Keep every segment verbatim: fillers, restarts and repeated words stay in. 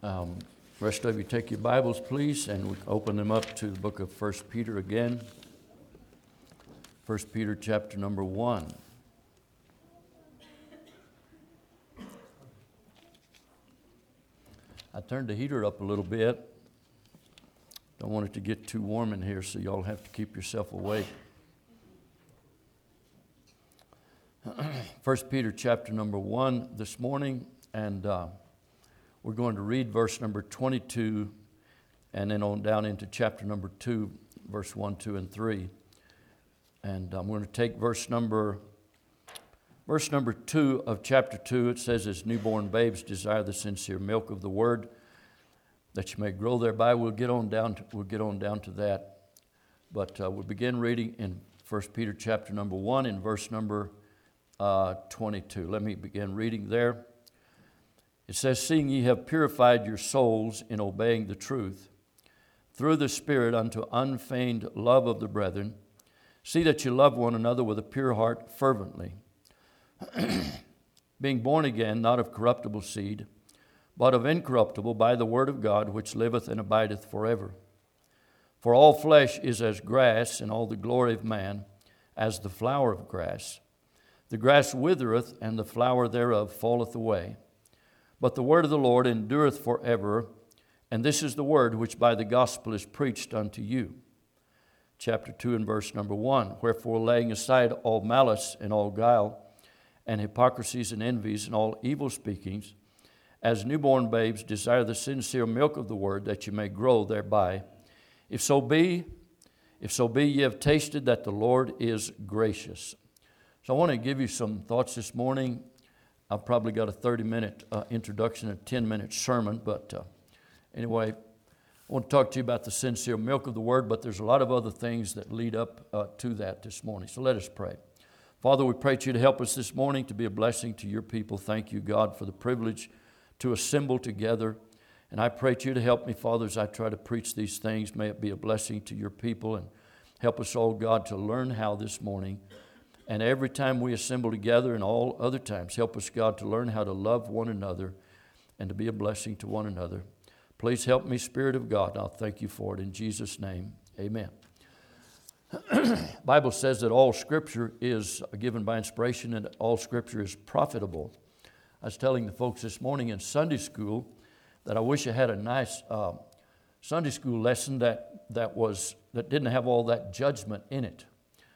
Um, rest of you take your Bibles, please, and we open them up to the book of First Peter again. First Peter chapter number one. I turned the heater up a little bit. Don't want it to get too warm in here, so y'all have to keep yourself awake. First Peter chapter number one this morning, and uh, we're going to read verse number twenty-two, and then on down into chapter number two, verse one, two, and three. And I'm going to take verse number verse number two of chapter two. It says, "As newborn babes desire the sincere milk of the word, that you may grow thereby." We'll get on down to, we'll get on down to that, but uh, we'll begin reading in First Peter chapter number one, in verse number uh, twenty-two. Let me begin reading there. It says, "Seeing ye have purified your souls in obeying the truth, through the Spirit unto unfeigned love of the brethren, see that you love one another with a pure heart fervently, being born again, not of corruptible seed, but of incorruptible, by the word of God, which liveth and abideth forever. For all flesh is as grass, and all the glory of man as the flower of grass. The grass withereth, and the flower thereof falleth away. But the word of the Lord endureth forever, and this is the word which by the gospel is preached unto you." Chapter two and verse number one, "Wherefore laying aside all malice and all guile, and hypocrisies and envies and all evil speakings, as newborn babes desire the sincere milk of the word, that you may grow thereby. If so be, if so be ye have tasted that the Lord is gracious." So I want to give you some thoughts this morning. I've probably got a thirty-minute uh, introduction, a ten-minute sermon, but uh, anyway, I want to talk to you about the sincere milk of the word, but there's a lot of other things that lead up uh, to that this morning. So let us pray. Father, we pray to you to help us this morning to be a blessing to your people. Thank you, God, for the privilege to assemble together. And I pray to you to help me, Father, as I try to preach these things. May it be a blessing to your people, and help us all, God, to learn how this morning. And every time we assemble together and all other times, help us, God, to learn how to love one another and to be a blessing to one another. Please help me, Spirit of God. I'll thank you for it in Jesus' name. Amen. The Bible says that all Scripture is given by inspiration and all Scripture is profitable. I was telling the folks this morning in Sunday school that I wish I had a nice uh, Sunday school lesson that that was that didn't have all that judgment in it.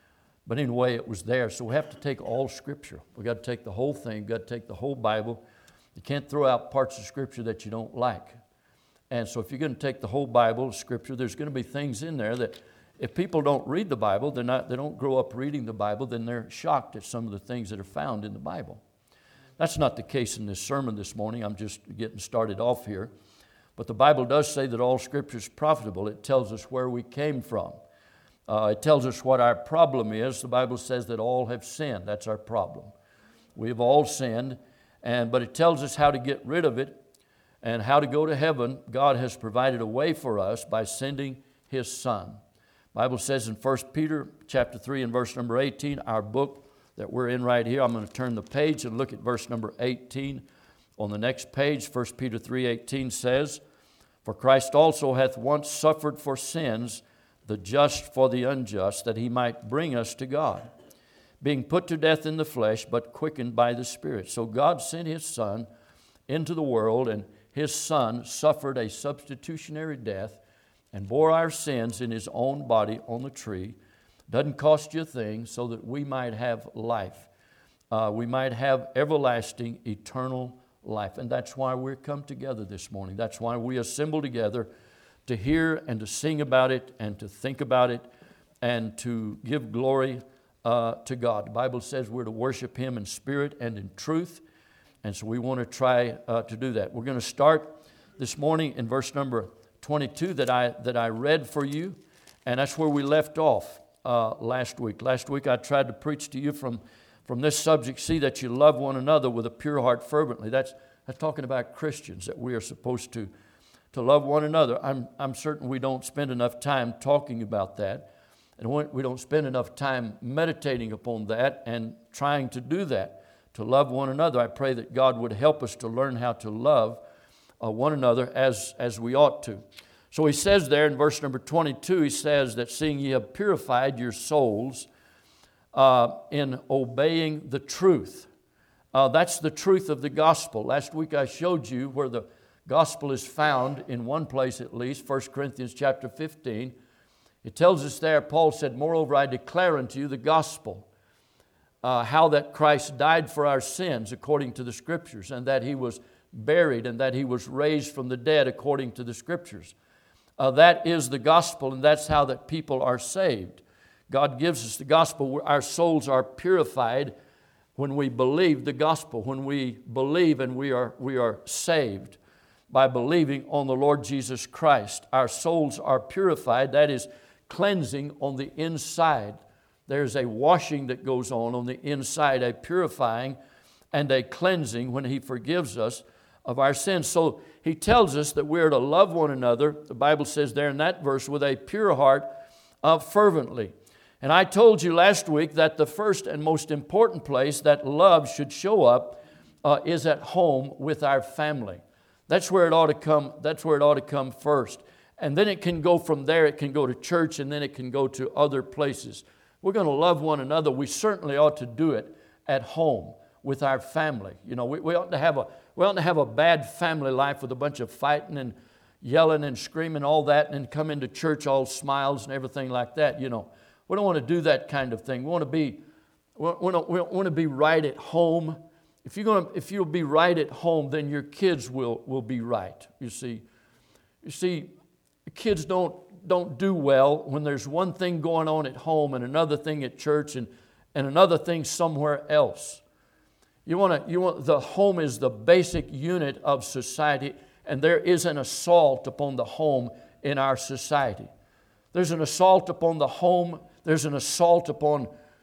But anyway, it was there. So we have to take all Scripture. We've got to take the whole thing. We've got to take the whole Bible. You can't throw out parts of Scripture that you don't like. And so if you're going to take the whole Bible, Scripture, there's going to be things in there that if people don't read the Bible, they're not, they don't grow up reading the Bible, then they're shocked at some of the things that are found in the Bible. That's not the case in this sermon this morning. I'm just getting started off here. But the Bible does say that all Scripture is profitable. It tells us where we came from. Uh, it tells us what our problem is. The Bible says that all have sinned. That's our problem. We've all sinned, and but it tells us how to get rid of it and how to go to heaven. God has provided a way for us by sending His Son. The Bible says in First Peter chapter three and verse number eighteen, our book that we're in right here. I'm going to turn the page and look at verse number eighteen on the next page. First Peter three eighteen says, "For Christ also hath once suffered for sins, the just for the unjust, that He might bring us to God, being put to death in the flesh, but quickened by the Spirit." So God sent His Son into the world, and His Son suffered a substitutionary death and bore our sins in His own body on the tree. Doesn't cost you a thing, so that we might have life. Uh, we might have everlasting, eternal life. And that's why we're come together this morning. That's why we assemble together to hear and to sing about it and to think about it and to give glory uh, to God. The Bible says we're to worship Him in spirit and in truth, and so we want to try uh, to do that. We're going to start this morning in verse number twenty-two that I that I read for you, and that's where we left off uh, last week. Last week I tried to preach to you from, from this subject, see that you love one another with a pure heart fervently. That's, that's talking about Christians, that we are supposed to to love one another. I'm, I'm certain we don't spend enough time talking about that, and we don't spend enough time meditating upon that and trying to do that, to love one another. I pray that God would help us to learn how to love uh, one another as, as we ought to. So he says there in verse number twenty-two, he says that seeing ye have purified your souls uh, in obeying the truth. Uh, that's the truth of the gospel. Last week I showed you where the gospel is found in one place at least, First Corinthians chapter fifteen. It tells us there, Paul said, moreover, I declare unto you the gospel, uh, how that Christ died for our sins according to the Scriptures, and that He was buried, and that He was raised from the dead according to the Scriptures. Uh, that is the gospel, and that's how that people are saved. God gives us the gospel. Our souls are purified when we believe the gospel, when we believe and we are, we are saved by believing on the Lord Jesus Christ. Our souls are purified. That is cleansing on the inside. There's a washing that goes on on the inside, a purifying and a cleansing when He forgives us of our sins. So he tells us that we are to love one another, the Bible says there in that verse, with a pure heart, uh, fervently. And I told you last week that the first and most important place that love should show up uh, is at home with our family. That's where it ought to come. That's where it ought to come first. And then it can go from there. It can go to church, and then it can go to other places. We're going to love one another. We certainly ought to do it at home with our family. You know, we, we ought to have a we ought to have a bad family life with a bunch of fighting and yelling and screaming, all that, and then come into church all smiles and everything like that. You know, we don't want to do that kind of thing. We want to be we want to, we want to be right at home. If you're going to, if you'll be right at home, then your kids will will be right. You see, you see, kids don't don't do well when there's one thing going on at home and another thing at church and and another thing somewhere else. You want to, you want, the home is the basic unit of society, and there is an assault upon the home in our society. There's an assault upon the home. There's an assault upon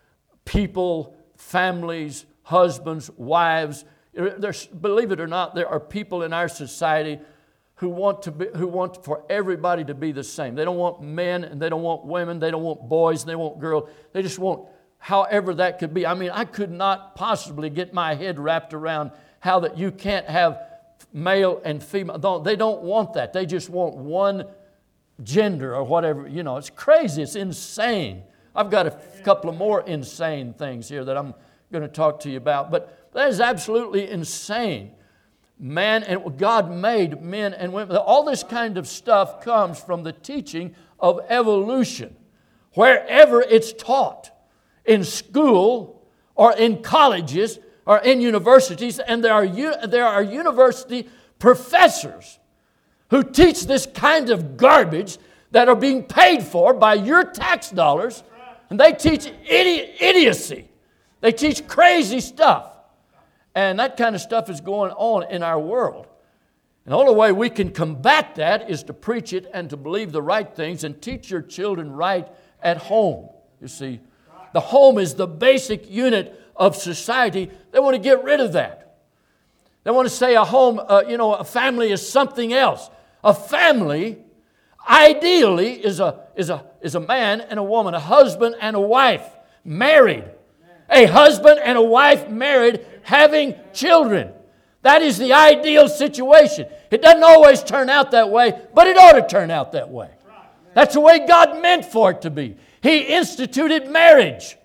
people, families, husbands, wives. There's, believe it or not, there are people in our society who want to be, who want for everybody to be the same. They don't want men, and they don't want women. They don't want boys, and they want girls. They just want however that could be. I mean, I could not possibly get my head wrapped around how that you can't have male and female. They don't want that. They just want one gender or whatever. You know, it's crazy. It's insane. I've got a couple of more insane things here that I'm going to talk to you about. But that is absolutely insane. Man, and God made men and women. All this kind of stuff comes from the teaching of evolution, wherever it's taught. In school or in colleges or in universities, and there are there are university professors who teach this kind of garbage that are being paid for by your tax dollars, and they teach idi- idiocy. They teach crazy stuff, and that kind of stuff is going on in our world. And the only way we can combat that is to preach it and to believe the right things and teach your children right at home. You see. The home is the basic unit of society. They want to get rid of that. They want to say a home, uh, you know, a family is something else. A family, ideally, is a, is, a, is a man and a woman, a husband and a wife, married. A husband and a wife married, having children. That is the ideal situation. It doesn't always turn out that way, but it ought to turn out that way. That's the way God meant for it to be. He instituted marriage.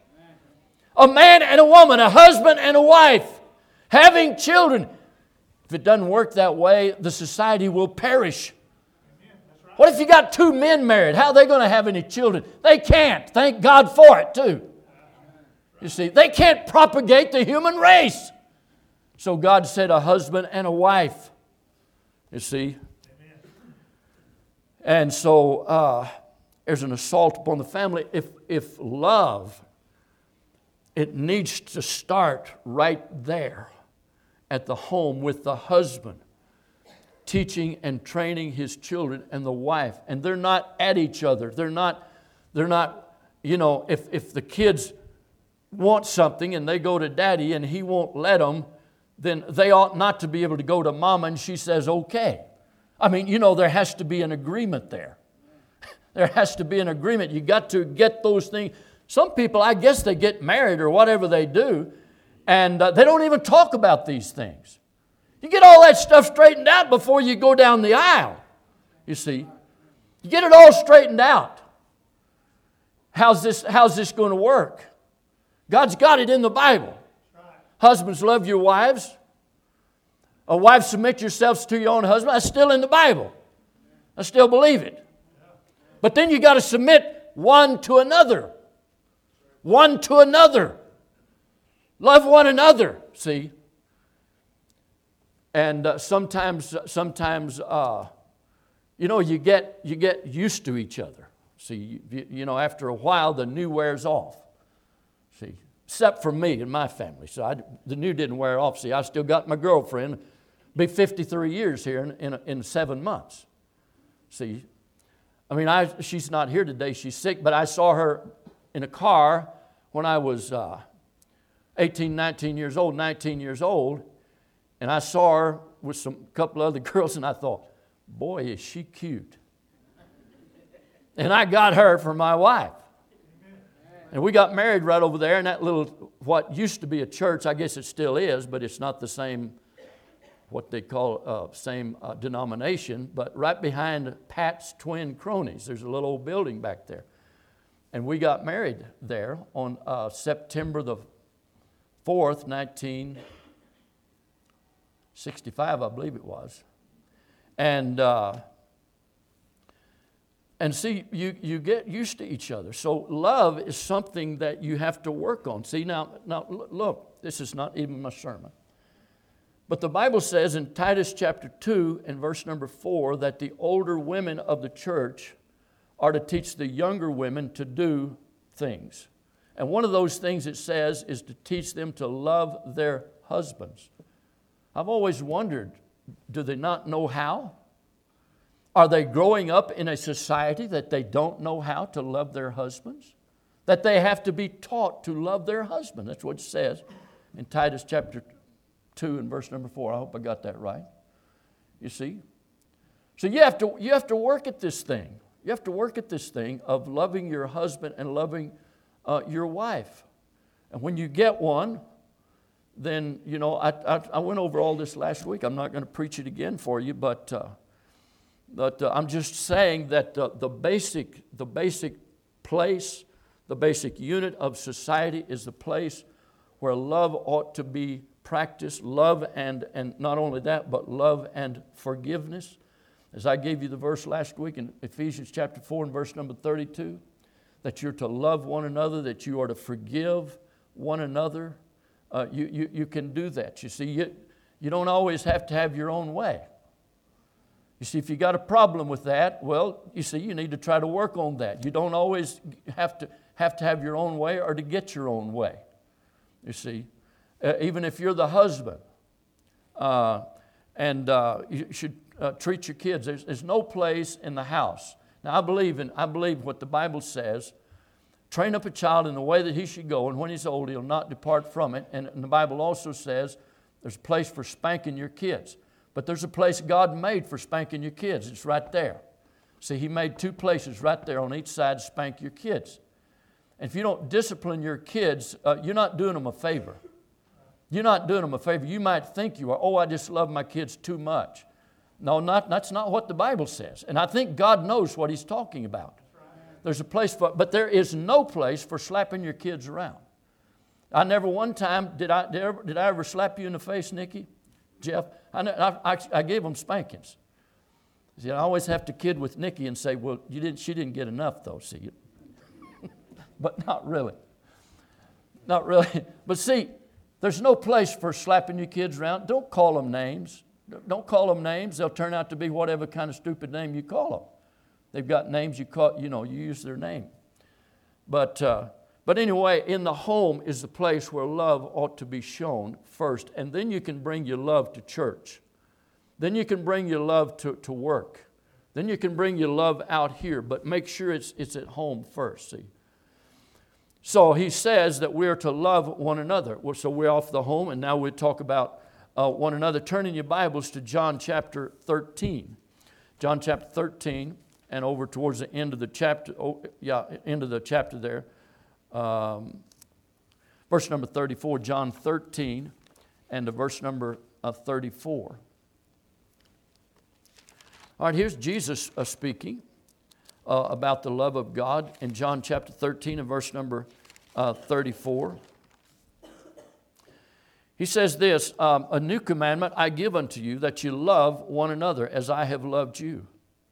A man and a woman, a husband and a wife, having children. If it doesn't work that way, the society will perish. What if you got two men married? How are they going to have any children? They can't. Thank God for it, too. You see, they can't propagate the human race. So God said a husband and a wife. You see? And so... Uh, There's an assault upon the family. If, if love, it needs to start right there at the home with the husband, teaching and training his children, and the wife. And they're not at each other. They're not, they're not, you know, if, if the kids want something and they go to daddy and he won't let them, then they ought not to be able to go to mama and she says, okay. I mean, you know, there has to be an agreement there. There has to be an agreement. You got to get those things. Some people, I guess they get married or whatever they do, and uh, they don't even talk about these things. You get all that stuff straightened out before you go down the aisle, you see. You get it all straightened out. How's this, how's this going to work? God's got it in the Bible. Husbands, love your wives. A wife, submit yourselves to your own husband. That's still in the Bible. I still believe it. But then you got to submit one to another. One to another. Love one another, see. And uh, sometimes, sometimes, uh, you know, you get you get used to each other. See, you, you know, after a while, the new wears off. See, except for me and my family. So I, the new didn't wear off. See, I still got my girlfriend. Be fifty-three years here in in, in seven months. See, I mean, I she's not here today. She's sick, but I saw her in a car when I was uh, eighteen, nineteen years old, nineteen years old. And I saw her with some couple other girls, and I thought, boy, is she cute. And I got her for my wife. And we got married right over there in that little, what used to be a church. I guess it still is, but it's not the same, what they call, uh, same uh, denomination. But right behind Pat's Twin Cronies, there's a little old building back there. And we got married there on uh, September the fourth, nineteen sixty-five, I believe it was. And uh, and see, you, you get used to each other. So love is something that you have to work on. See, now, now look, this is not even my sermon. But the Bible says in Titus chapter two and verse number four that the older women of the church are to teach the younger women to do things. And one of those things it says is to teach them to love their husbands. I've always wondered, do they not know how? Are they growing up in a society that they don't know how to love their husbands? That they have to be taught to love their husband. That's what it says in Titus chapter two and verse number four. I hope I got that right. You see? So you have to, you have to work at this thing. You have to work at this thing of loving your husband and loving uh, your wife. And when you get one, then, you know, I, I, I went over all this last week. I'm not going to preach it again for you, but uh, but uh, I'm just saying that uh, the basic the basic place, the basic unit of society is the place where love ought to be practiced. Love and and not only that, but love and forgiveness. As I gave you the verse last week in Ephesians chapter four and verse number thirty-two, that you're to love one another, that you are to forgive one another. Uh, you, you, you can do that. You see, you, you don't always have to have your own way. You see, if you got a problem with that, well, you see, you need to try to work on that. You don't always have to have to have your own way or to get your own way. You see, uh, even if you're the husband, uh, and uh, you should uh, treat your kids. There's, there's no place in the house. Now, I believe in I believe what the Bible says. Train up a child in the way that he should go, and when he's old, he'll not depart from it. And the Bible also says there's a place for spanking your kids. But there's a place God made for spanking your kids. It's right there. See, He made two places right there on each side to spank your kids. And if you don't discipline your kids, uh, you're not doing them a favor. You're not doing them a favor. You might think you are. Oh, I just love my kids too much. No, not, that's not what the Bible says. And I think God knows what He's talking about. There's a place for, but there is no place for slapping your kids around. I never one time, did I, did I, ever, did I ever slap you in the face, Nikki, Jeff? I, I, I gave them spankings. See, I always have to kid with Nikki and say, well, you didn't, she didn't get enough though, see. But not really. Not really. But see, there's no place for slapping your kids around. Don't call them names. Don't call them names. They'll turn out to be whatever kind of stupid name you call them. They've got names you call, you know, you use their name. But uh, but anyway, in the home is the place where love ought to be shown first. And then you can bring your love to church. Then you can bring your love to, to work. Then you can bring your love out here. But make sure it's it's at home first, see. So he says that we're to love one another. So we're off the home, and now we'll talk about uh, one another. Turn in your Bibles to John chapter thirteen. John chapter thirteen. And over towards the end of the chapter, oh, yeah, end of the chapter there, um, verse number thirty-four, John thirteen, and the verse number uh, thirty-four. All right, here's Jesus uh, speaking uh, about the love of God in John chapter thirteen and verse number uh, thirty-four. He says this, um, a new commandment I give unto you, that you love one another as I have loved you.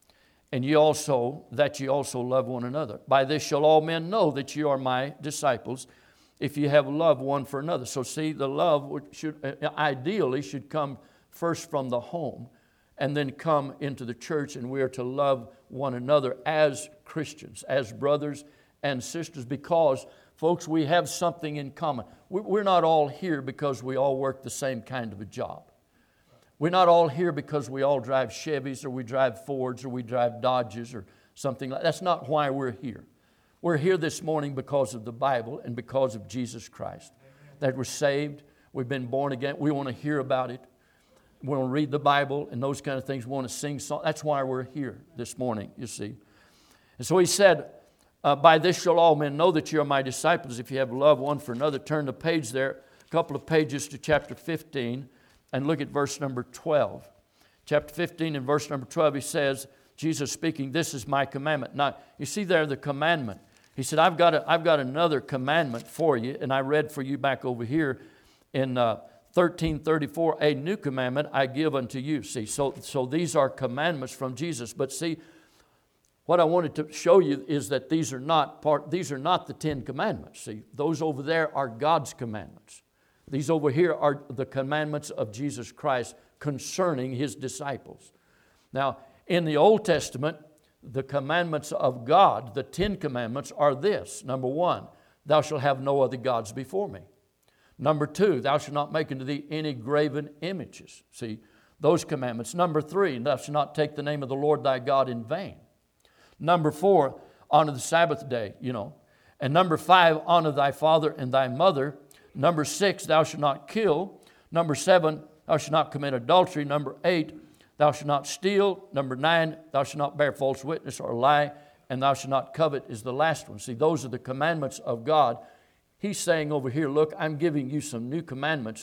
And ye also, that ye also love one another. By this shall all men know that ye are my disciples, if you have love one for another. So see, the love should ideally should come first from the home and then come into the church, and we are to love one another as Christians, as brothers and sisters, because, folks, we have something in common. We're not all here because we all work the same kind of a job. We're not all here because we all drive Chevys or we drive Fords or we drive Dodges or something like that. That's not why we're here. We're here this morning because of the Bible and because of Jesus Christ. That we're saved, we've been born again, we want to hear about it. We want to read the Bible and those kind of things. We want to sing songs. That's why we're here this morning, you see. And so he said, uh, by this shall all men know that you are my disciples, if you have love one for another. Turn the page there, a couple of pages to chapter fifteen. And look at verse number twelve. Chapter fifteen and verse number twelve, he says, Jesus speaking, this is my commandment. Now, you see there the commandment. He said, I've got, a, I've got another commandment for you. And I read for you back over here in uh, thirteen thirty-four, a new commandment I give unto you. See, so, so these are commandments from Jesus. But see, what I wanted to show you is that these are not part, these are not the Ten Commandments. See, those over there are God's commandments. These over here are the commandments of Jesus Christ concerning His disciples. Now, in the Old Testament, the commandments of God, the Ten Commandments, are this. Number one, thou shalt have no other gods before me. Number two, thou shalt not make unto thee any graven images. See, those commandments. Number three, thou shalt not take the name of the Lord thy God in vain. Number four, honor the Sabbath day, you know. And number five, honor thy father and thy mother. Number six, thou shalt not kill. Number seven, thou shalt not commit adultery. Number eight, thou shalt not steal. Number nine, thou shalt not bear false witness or lie. And thou shalt not covet is the last one. See, those are the commandments of God. He's saying over here, look, I'm giving you some new commandments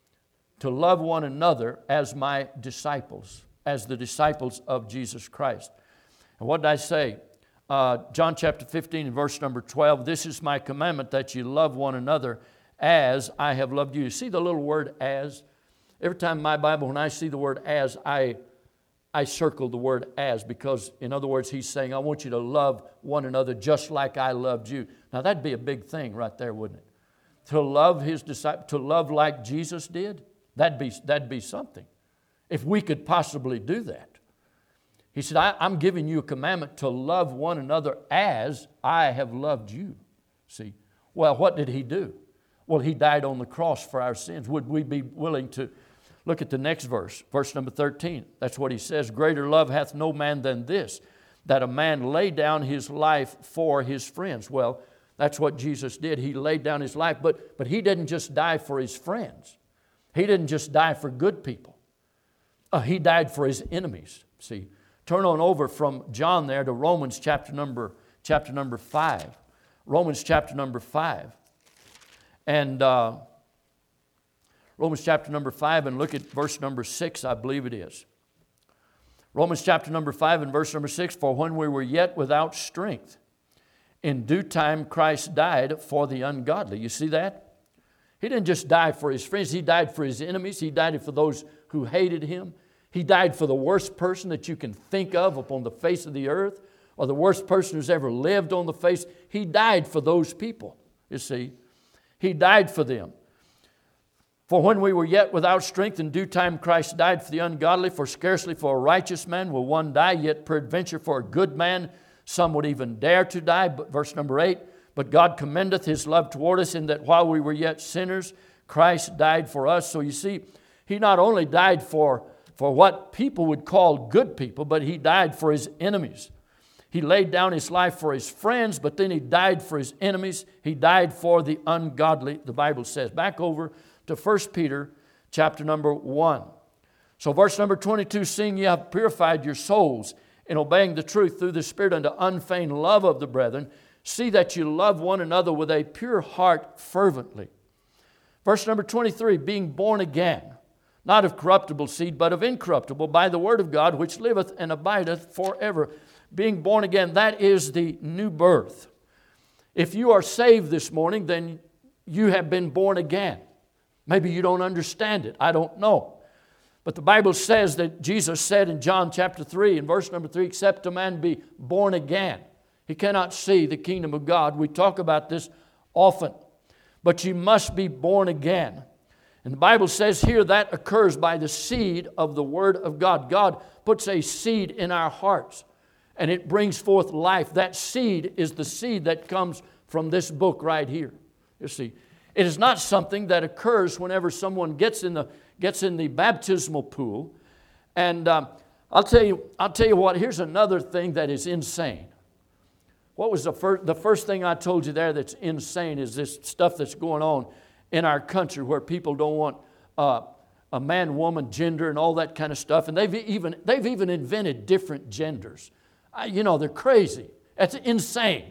to love one another as my disciples, as the disciples of Jesus Christ. And what did I say? Uh, John chapter fifteen and verse number twelve, this is my commandment, that you love one another as I have loved you. See the little word as? Every time in my Bible, when I see the word as, I, I circle the word as, because in other words, he's saying, I want you to love one another just like I loved you. Now that'd be a big thing right there, wouldn't it? To love his disciples, to love like Jesus did, that'd be, that'd be something. If we could possibly do that. He said, I, I'm giving you a commandment to love one another as I have loved you. See, well, what did he do? Well, he died on the cross for our sins. Would we be willing to look at the next verse, verse number thirteen? That's what he says. Greater love hath no man than this, that a man lay down his life for his friends. Well, that's what Jesus did. He laid down his life, but, but he didn't just die for his friends. He didn't just die for good people. Uh, he died for his enemies. See, turn on over from John there to Romans chapter number, chapter number five. Romans chapter number five. And uh, Romans chapter number five, and look at verse number six, I believe it is. Romans chapter number five and verse number six, for when we were yet without strength, in due time Christ died for the ungodly. You see that? He didn't just die for his friends. He died for his enemies. He died for those who hated him. He died for the worst person that you can think of upon the face of the earth, or the worst person who's ever lived on the face. He died for those people, you see. He died for them. For when we were yet without strength, in due time Christ died for the ungodly. For scarcely for a righteous man will one die, yet peradventure for a good man some would even dare to die. But verse number eight, but God commendeth his love toward us, in that while we were yet sinners, Christ died for us. So you see, he not only died for, for what people would call good people, but he died for his enemies. He laid down his life for his friends, but then he died for his enemies. He died for the ungodly, the Bible says. Back over to First Peter chapter number one. So verse number twenty-two, seeing ye have purified your souls in obeying the truth through the Spirit unto unfeigned love of the brethren, see that you love one another with a pure heart fervently. Verse number twenty-three, being born again, not of corruptible seed, but of incorruptible, by the word of God, which liveth and abideth forever. Being born again, that is the new birth. If you are saved this morning, then you have been born again. Maybe you don't understand it. I don't know. But the Bible says that Jesus said in John chapter three, in verse number three, except a man be born again, he cannot see the kingdom of God. We talk about this often. But you must be born again. And the Bible says here that occurs by the seed of the Word of God. God puts a seed in our hearts, and it brings forth life. That seed is the seed that comes from this book right here. You see, it is not something that occurs whenever someone gets in the gets in the baptismal pool. And um, I'll tell you, I'll tell you what. Here's another thing that is insane. What was the first? The first thing I told you there that's insane is this stuff that's going on in our country, where people don't want uh, a man, woman, gender, and all that kind of stuff. And they've even they've even invented different genders. I, you know, they're crazy. That's insane.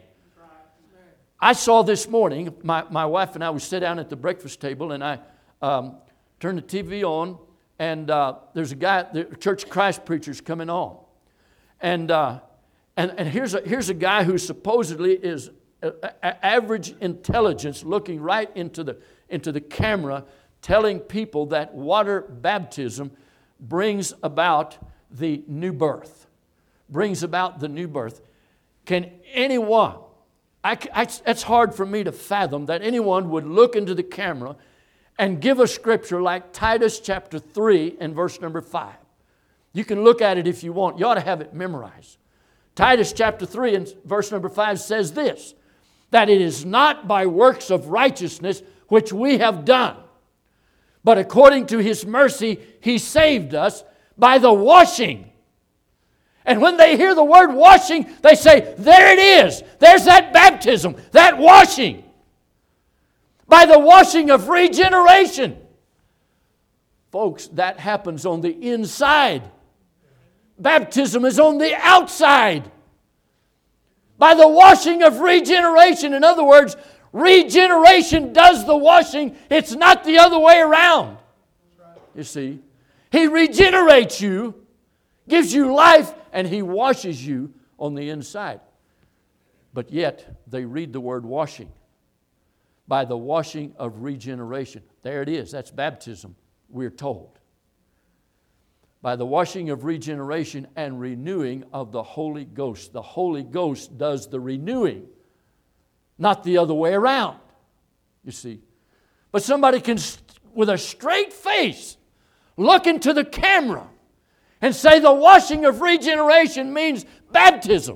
I saw this morning, my, my wife and I would sit down at the breakfast table, and I um, turned the T V on, and uh, there's a guy, the Church of Christ preacher's coming on. And uh, and, and here's, a, here's a guy who supposedly is a, a, average intelligence, looking right into the, into the camera, telling people that water baptism brings about the new birth. Brings about the new birth. Can anyone... I, I, it's hard for me to fathom that anyone would look into the camera and give a scripture like Titus chapter three and verse number five. You can look at it if you want. You ought to have it memorized. Titus chapter three and verse number five says this, that it is not by works of righteousness which we have done, but according to His mercy He saved us by the washing. And when they hear the word washing, they say, there it is. There's that baptism, that washing. By the washing of regeneration. Folks, that happens on the inside. Baptism is on the outside. By the washing of regeneration. In other words, regeneration does the washing. It's not the other way around. You see, He regenerates you, gives you life, and He washes you on the inside. But yet, they read the word washing. By the washing of regeneration. There it is. That's baptism, we're told. By the washing of regeneration and renewing of the Holy Ghost. The Holy Ghost does the renewing, not the other way around. You see. But somebody can, with a straight face, look into the camera and say the washing of regeneration means baptism.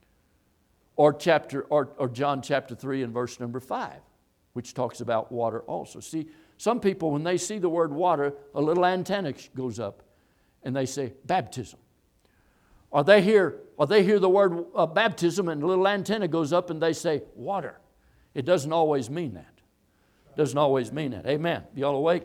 Or chapter or, or John chapter three and verse number five, which talks about water also. See, some people, when they see the word water, a little antenna goes up and they say baptism. Or they hear, or they hear the word uh, baptism and a little antenna goes up and they say water. It doesn't always mean that. It doesn't always mean that. Amen. You all awake?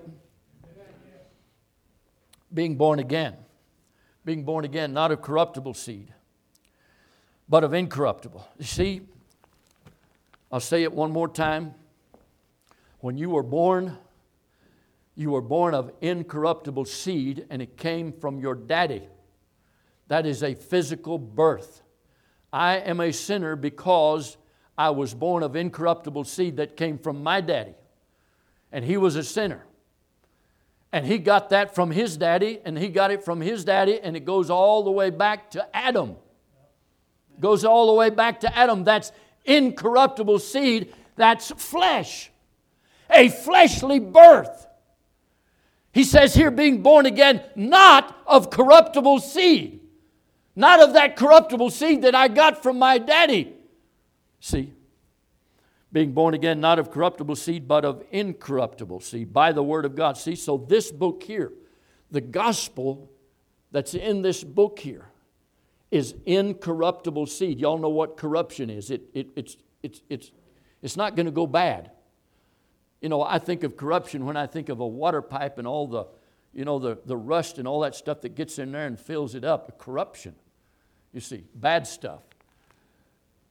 Being born again. Being born again, not of corruptible seed, but of incorruptible. You see, I'll say it one more time. When you were born, you were born of incorruptible seed, and it came from your daddy. That is a physical birth. I am a sinner because I was born of incorruptible seed that came from my daddy. And he was a sinner. And he got that from his daddy, and he got it from his daddy, and it goes all the way back to Adam. It goes all the way back to Adam. That's incorruptible seed. That's flesh. A fleshly birth. He says here, being born again, not of corruptible seed. Not of that corruptible seed that I got from my daddy. See? Being born again, not of corruptible seed, but of incorruptible seed, by the word of God. See, so this book here, the gospel that's in this book here, is incorruptible seed. Y'all know what corruption is. It, it, it's, it's, it's, it's not going to go bad. You know, I think of corruption when I think of a water pipe and all the, you know, the, the rust and all that stuff that gets in there and fills it up. Corruption. You see, bad stuff.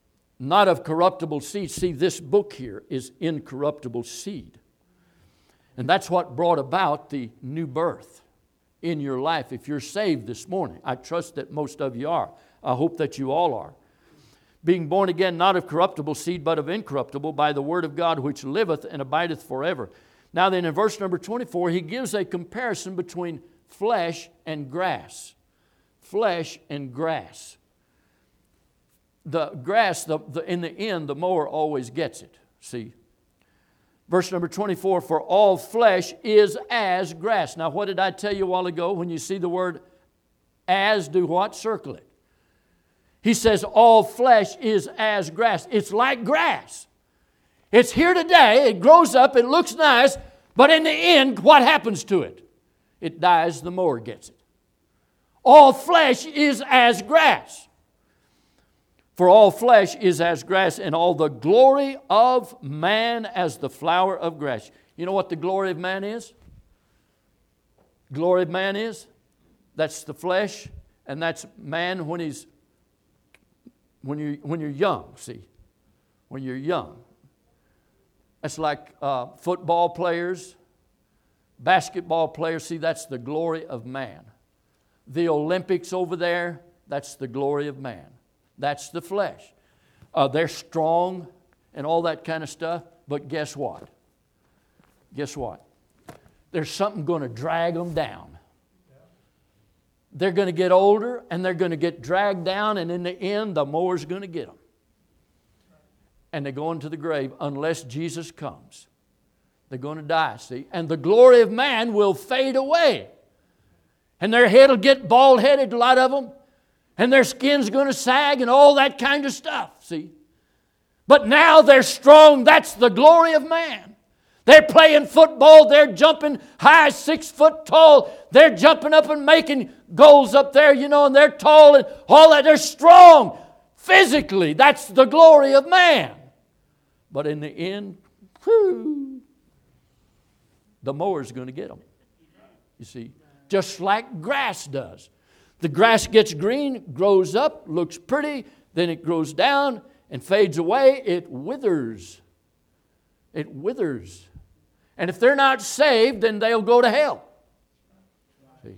Not of corruptible seed. See, this book here is incorruptible seed. And that's what brought about the new birth in your life. If you're saved this morning, I trust that most of you are. I hope that you all are. Being born again, not of corruptible seed, but of incorruptible, by the word of God, which liveth and abideth forever. Now then, in verse number twenty-four, he gives a comparison between flesh and grass. Flesh and grass. The grass, the, the, in the end, the mower always gets it. See? Verse number twenty-four, for all flesh is as grass. Now, what did I tell you a while ago? When you see the word as, do what? Circle it. He says all flesh is as grass. It's like grass. It's here today. It grows up. It looks nice. But in the end, what happens to it? It dies. The mower gets it. All flesh is as grass. For all flesh is as grass, and all the glory of man as the flower of grass. You know what the glory of man is? Glory of man is? That's the flesh, and that's man when he's when you when you're young. See, when you're young, that's like uh, football players, basketball players. See, that's the glory of man. The Olympics over there, that's the glory of man. That's the flesh. Uh, they're strong and all that kind of stuff, but guess what? Guess what? There's something going to drag them down. They're going to get older and they're going to get dragged down, and in the end, the mower's going to get them. And they go into the grave unless Jesus comes. They're going to die, see? And the glory of man will fade away. And their head will get bald-headed, a lot of them. And their skin's going to sag and all that kind of stuff, see? But now they're strong. That's the glory of man. They're playing football. They're jumping high, six foot tall. They're jumping up and making goals up there, you know, and they're tall and all that. They're strong physically. That's the glory of man. But in the end, whew, the mower's going to get them. You see, just like grass does. The grass gets green, grows up, looks pretty, then it grows down and fades away. It withers. It withers. And if they're not saved, then they'll go to hell. See?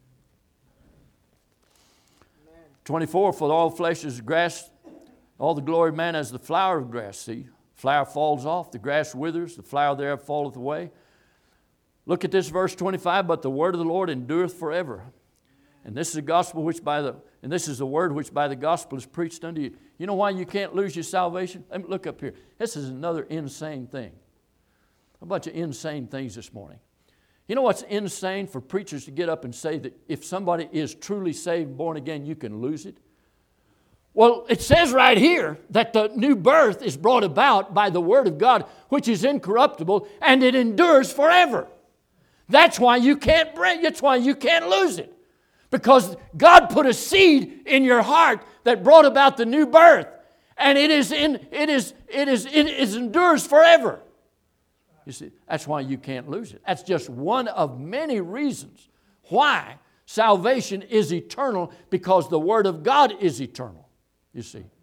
twenty-four, for all flesh is grass, all the glory of man as the flower of grass. See, flower falls off, the grass withers, the flower thereof falleth away. Look at this verse twenty-five, but the word of the Lord endureth forever. And this is the gospel which by the, and this is the word which by the gospel is preached unto you. You know why you can't lose your salvation? Let me look up here. This is another insane thing. A bunch of insane things this morning. You know what's insane for preachers to get up and say that if somebody is truly saved, born again, you can lose it? Well, it says right here that the new birth is brought about by the word of God, which is incorruptible, and it endures forever. That's why you can't break. That's why you can't lose it. Because God put a seed in your heart that brought about the new birth. And it is in it is it is it is endures forever. You see, that's why you can't lose it. That's just one of many reasons why salvation is eternal, because the Word of God is eternal. You see. Amen.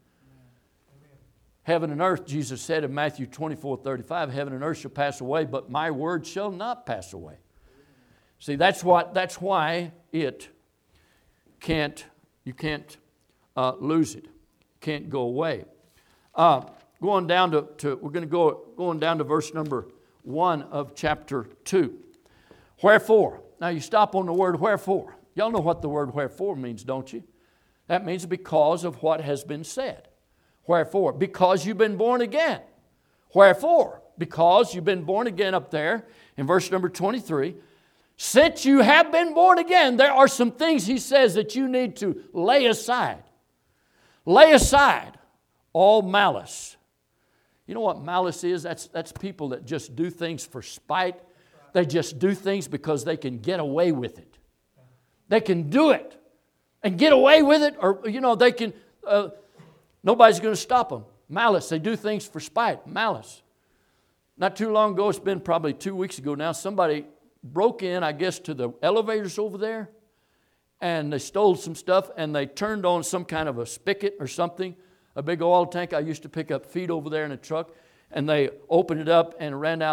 Heaven and earth, Jesus said in Matthew twenty-four thirty-five, heaven and earth shall pass away, but my word shall not pass away. See, that's what that's why it Can't you can't uh, lose it? Can't go away. Uh, going down to, to we're going to go going down to verse number one of chapter two. Wherefore? Now you stop on the word wherefore. Y'all know what the word wherefore means, don't you? That means because of what has been said. Wherefore? Because you've been born again. Wherefore? Because you've been born again up there in verse number twenty-three. Since you have been born again, there are some things he says that you need to lay aside. Lay aside all malice. You know what malice is? That's, that's people that just do things for spite. They just do things because they can get away with it. They can do it and get away with it, or, you know, they can, uh, nobody's going to stop them. Malice, they do things for spite. Malice. Not too long ago, it's been probably two weeks ago now, somebody broke in, I guess, to the elevators over there, and they stole some stuff, and they turned on some kind of a spigot or something, a big oil tank. I used to pick up feed over there in a truck, and they opened it up and ran out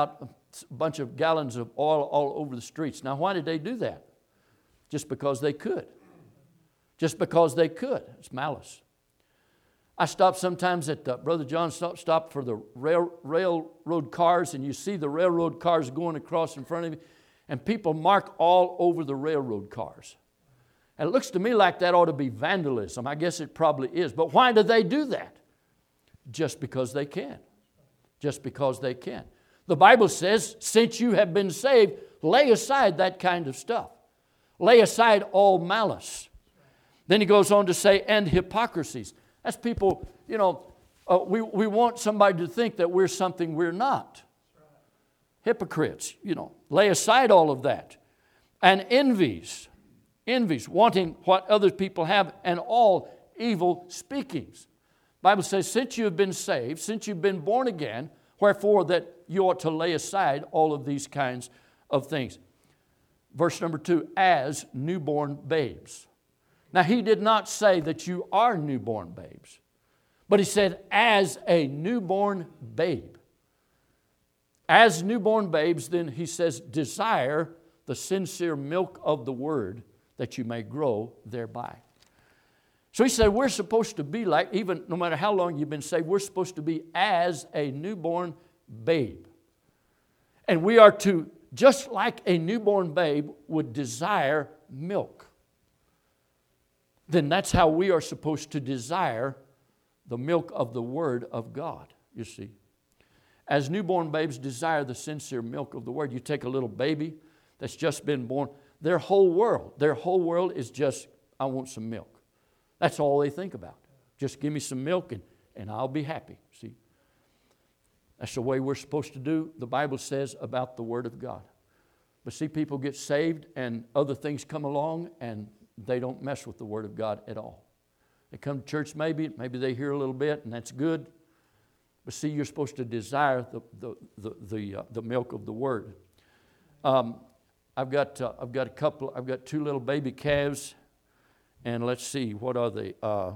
a bunch of gallons of oil all over the streets. Now, why did they do that? Just because they could. Just because they could. It's malice. I stop sometimes at, uh, Brother John stop, stop for the rail, railroad cars, and you see the railroad cars going across in front of you, and people mark all over the railroad cars. And it looks to me like that ought to be vandalism. I guess it probably is. But why do they do that? Just because they can. Just because they can. The Bible says, since you have been saved, lay aside that kind of stuff. Lay aside all malice. Then he goes on to say, and hypocrisies. That's people, you know, uh, we, we want somebody to think that we're something we're not. Hypocrites, you know, lay aside all of that. And envies. Envies, wanting what other people have, and all evil speakings. The Bible says, since you have been saved, since you've been born again, wherefore that you ought to lay aside all of these kinds of things. Verse number two, as newborn babes. Now, he did not say that you are newborn babes, but he said, as a newborn babe. As newborn babes, then he says, desire the sincere milk of the word, that you may grow thereby. So he said we're supposed to be like, even no matter how long you've been saved, we're supposed to be as a newborn babe. And we are to, just like a newborn babe would desire milk, then that's how we are supposed to desire the milk of the Word of God, you see. As newborn babes desire the sincere milk of the Word. You take a little baby that's just been born, their whole world, their whole world is just, I want some milk. That's all they think about. Just give me some milk and, and I'll be happy, see. That's the way we're supposed to do, the Bible says, about the Word of God. But see, people get saved and other things come along and they don't mess with the Word of God at all. They come to church maybe, maybe they hear a little bit and that's good. But see, you're supposed to desire the, the, the, the, uh, the milk of the Word. Um, I've got, uh, I've got a couple, I've got two little baby calves. And let's see, what are they? Uh,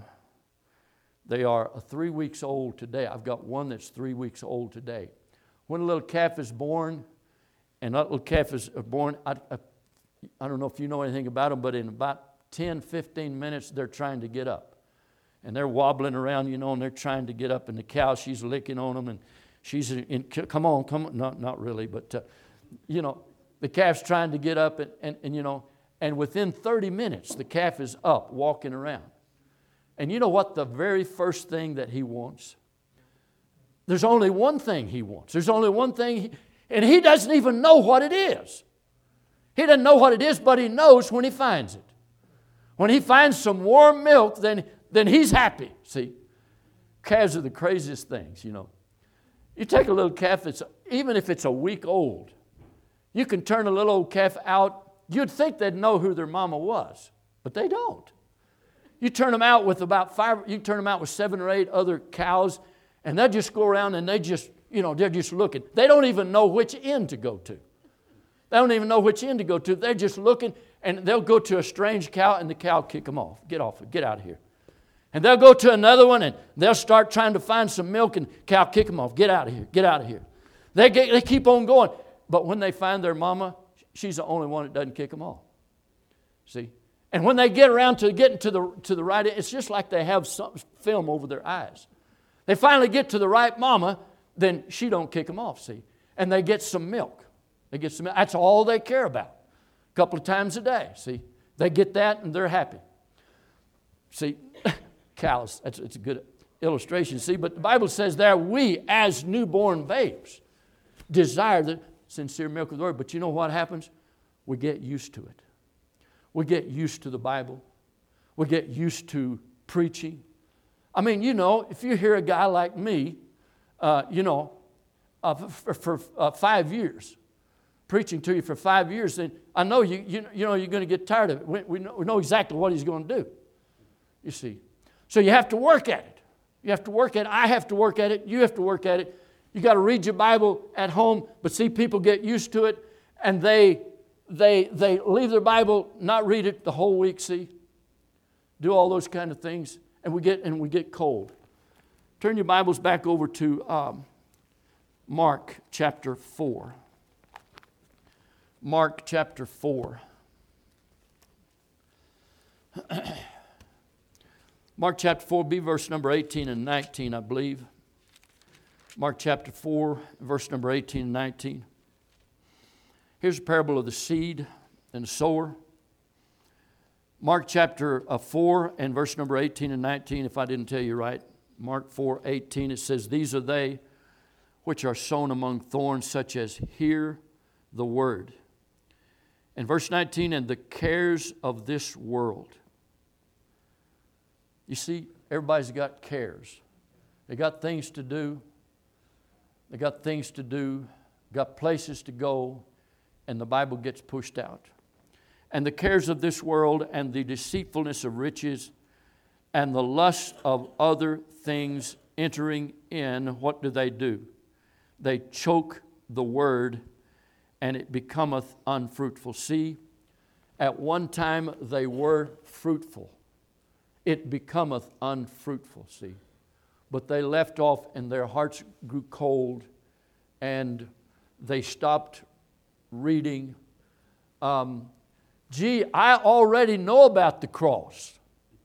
they are three weeks old today. I've got one that's three weeks old today. When a little calf is born, and that little calf is born, I, I, I don't know if you know anything about them, but in about ten, fifteen minutes, they're trying to get up. And they're wobbling around, you know, and they're trying to get up. And the cow, she's licking on them, and she's in, come on, come on. Not, not really, but, uh, you know, the calf's trying to get up, and, and, and you know, and within thirty minutes, the calf is up, walking around. And you know what the very first thing that he wants? There's only one thing he wants. There's only one thing, he, and he doesn't even know what it is. He doesn't know what it is, but he knows when he finds it. When he finds some warm milk, then, then he's happy. See, calves are the craziest things, you know. You take a little calf, that's, even if it's a week old, you can turn a little old calf out. You'd think they'd know who their mama was, but they don't. You turn them out with about five, you turn them out with seven or eight other cows, and they'll just go around and they just, you know, they're just looking. They don't even know which end to go to. They don't even know which end to go to. They're just looking, and they'll go to a strange cow, and the cow will kick them off. Get off, get out of here. And they'll go to another one, and they'll start trying to find some milk, and cow kick them off. Get out of here, get out of here. They, get, they keep on going. But when they find their mama, she's the only one that doesn't kick them off. See? And when they get around to getting to the, to the right, it's just like they have some film over their eyes. They finally get to the right mama, then she don't kick them off, see? And they get some milk. They get some milk. That's all they care about. A couple of times a day, see? They get that and they're happy. See, cows, that's, that's a good illustration, see? But the Bible says there, we as newborn babes desire the sincere milk of the Word. But you know what happens? We get used to it. We get used to the Bible. We get used to preaching. I mean, you know, if you hear a guy like me, uh, you know, uh, for, for uh, five years, preaching to you for five years, then I know you, you, you know you're going to get tired of it. We, we, know, we know exactly what he's going to do, you see. So you have to work at it. You have to work at it. I have to work at it. You have to work at it. You got to read your Bible at home, but see, people get used to it, and they they they leave their Bible, not read it the whole week. See, do all those kind of things, and we get and we get cold. Turn your Bibles back over to um, Mark chapter four. Mark chapter four. Mark chapter four, be verse number eighteen and nineteen, I believe. Mark chapter four, verse number eighteen and nineteen. Here's a parable of the seed and the sower. Mark chapter four and verse number eighteen and nineteen, if I didn't tell you right. Mark four, eighteen, it says, "These are they which are sown among thorns, such as hear the word." And verse nineteen, "And the cares of this world." You see, everybody's got cares. They got things to do. They got things to do, got places to go, and the Bible gets pushed out. "And the cares of this world, and the deceitfulness of riches, and the lust of other things entering in," what do they do? They choke the word, and it becometh unfruitful. See, at one time they were fruitful. It becometh unfruitful, see. But they left off, and their hearts grew cold, and they stopped reading. Um, gee, I already know about the cross.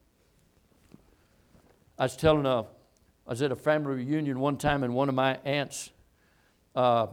I was telling a, I was at a family reunion one time, and one of my aunts, uh,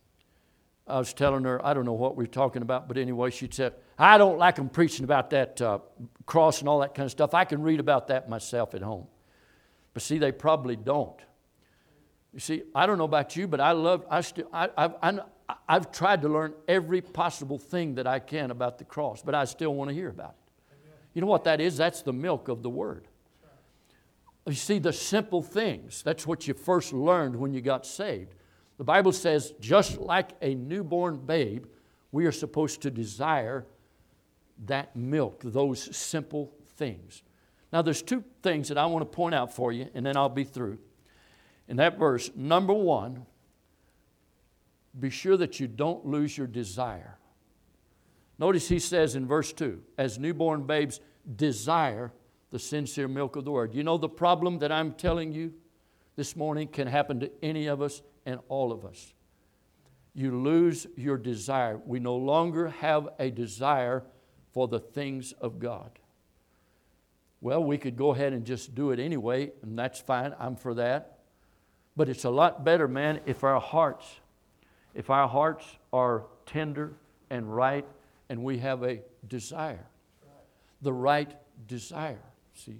I was telling her, I don't know what we were talking about, but anyway, she said, "I don't like them preaching about that uh, cross and all that kind of stuff. I can read about that myself at home." But see, they probably don't. You see, I don't know about you, but I love, I still, I, I've, I, I've tried to learn every possible thing that I can about the cross, but I still want to hear about it. Amen. You know what that is? That's the milk of the Word. You see, the simple things, that's what you first learned when you got saved. The Bible says, just like a newborn babe, we are supposed to desire that milk, those simple things. Now, there's two things that I want to point out for you, and then I'll be through. In that verse, number one, be sure that you don't lose your desire. Notice he says in verse two, "As newborn babes desire the sincere milk of the Word." You know the problem that I'm telling you this morning can happen to any of us and all of us. You lose your desire. We no longer have a desire for the things of God. Well, we could go ahead and just do it anyway, and that's fine. I'm for that. But it's a lot better, man, if our hearts, if our hearts are tender and right, and we have a desire, the right desire. See,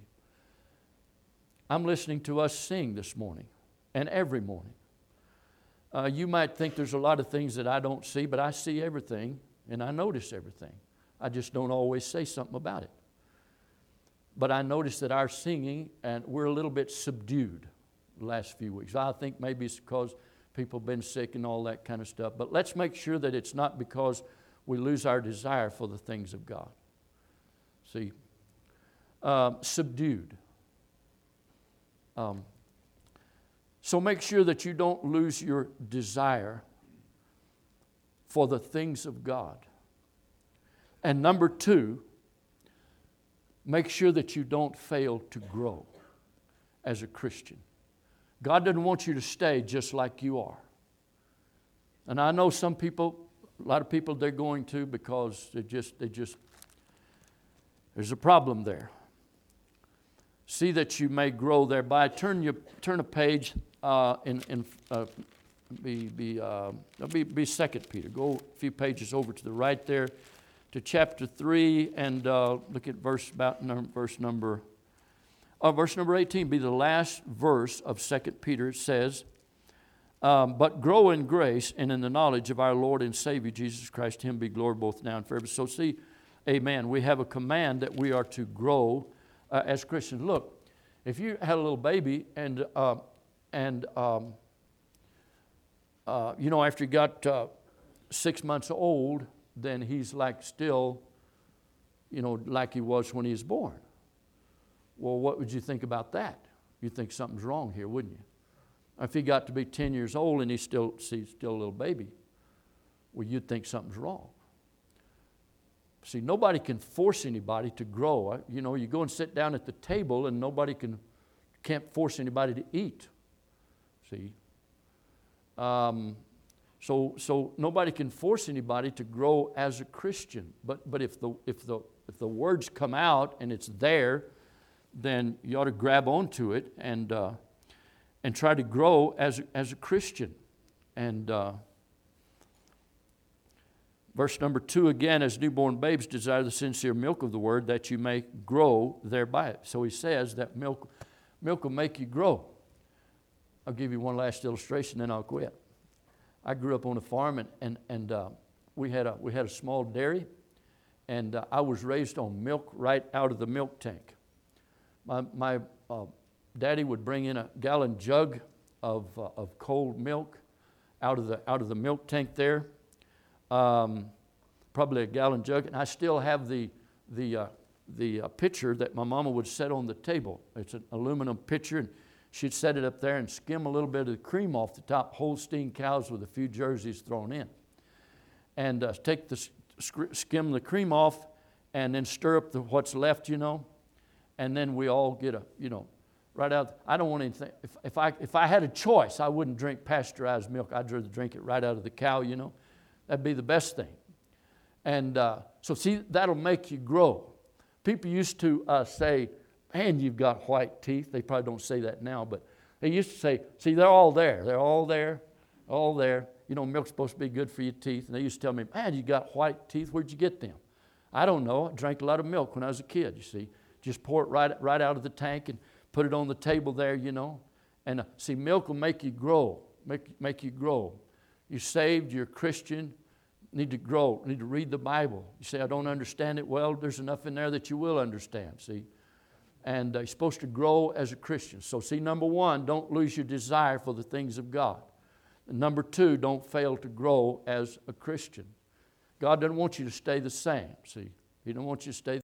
I'm listening to us sing this morning, and every morning. Uh, you might think there's a lot of things that I don't see, but I see everything, and I notice everything. I just don't always say something about it. But I notice that our singing, and we're a little bit subdued the last few weeks. I think maybe it's because people have been sick and all that kind of stuff. But let's make sure that it's not because we lose our desire for the things of God. See, um, subdued. Um, so make sure that you don't lose your desire for the things of God. And number two, make sure that you don't fail to grow as a Christian. God doesn't want you to stay just like you are. And I know some people, a lot of people, they're going to because they just, they just, there's a problem there. See that you may grow thereby. Turn your, turn a page uh, in, in uh, be be uh, be be Second Peter. Go a few pages over to the right there, to chapter three, and uh, look at verse about num- verse number. Uh, verse number eighteen, be the last verse of Second Peter. It says, um, "But grow in grace and in the knowledge of our Lord and Savior Jesus Christ. Him be glory both now and forever." So see, amen. We have a command that we are to grow uh, as Christians. Look, if you had a little baby and uh, and um, uh, you know, after he got uh, six months old, then he's like still, you know, like he was when he was born. Well, what would you think about that? You'd think something's wrong here, wouldn't you? If he got to be ten years old and he's still, he's still a little baby, well, you'd think something's wrong. See, nobody can force anybody to grow. You know, you go and sit down at the table and nobody can, can't force anybody to eat. See? Um, So, so nobody can force anybody to grow as a Christian. But, but if the, if the, if the words come out and it's there, then you ought to grab onto it and, uh, and try to grow as, as a Christian. And uh, verse number two, again, as newborn babes desire the sincere milk of the word, that you may grow thereby. So he says that milk, milk will make you grow. I'll give you one last illustration, then I'll quit. I grew up on a farm, and, and, and uh, we, had a, we had a small dairy, and uh, I was raised on milk right out of the milk tank. My, my uh, daddy would bring in a gallon jug of, uh, of cold milk out of the, out of the milk tank there, um, probably a gallon jug, and I still have the, the, uh, the uh, pitcher that my mama would set on the table. It's an aluminum pitcher, and she'd set it up there and skim a little bit of the cream off the top, Holstein cows with a few jerseys thrown in. And uh, take the, skim the cream off and then stir up the, what's left, you know. And then we all get a, you know, right out. I don't want anything. If, if, I, if I had a choice, I wouldn't drink pasteurized milk. I'd rather drink it right out of the cow, you know. That'd be the best thing. And uh, so see, that'll make you grow. People used to uh, say, man, you've got white teeth. They probably don't say that now, but they used to say, see, they're all there. They're all there, all there. You know, milk's supposed to be good for your teeth. And they used to tell me, man, you got white teeth. Where'd you get them? I don't know. I drank a lot of milk when I was a kid, you see. Just pour it right, right out of the tank and put it on the table there, you know. And uh, see, milk will make you grow, make, make you grow. You're saved, you're a Christian, need to grow, need to read the Bible. You say, I don't understand it. Well, there's enough in there that you will understand, see. And uh, you're supposed to grow as a Christian. So see, number one, don't lose your desire for the things of God. And number two, don't fail to grow as a Christian. God doesn't want you to stay the same, see. He doesn't want you to stay